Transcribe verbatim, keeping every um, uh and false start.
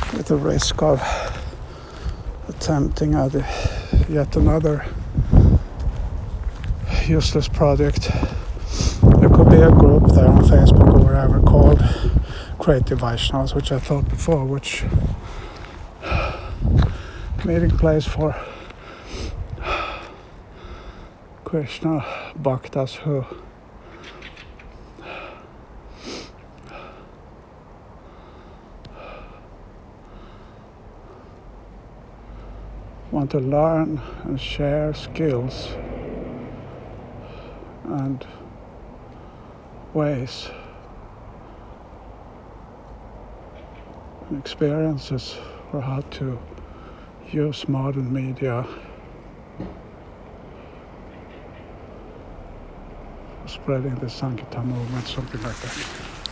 with the risk of attempting at yet another useless project. There could be a group there on Facebook or wherever called Creative Vaishnavas, which I thought before, which meeting place for Krishna Bhaktas who want to learn and share skills and ways and experiences for how to use modern media for spreading the Sankirtan movement, something like that.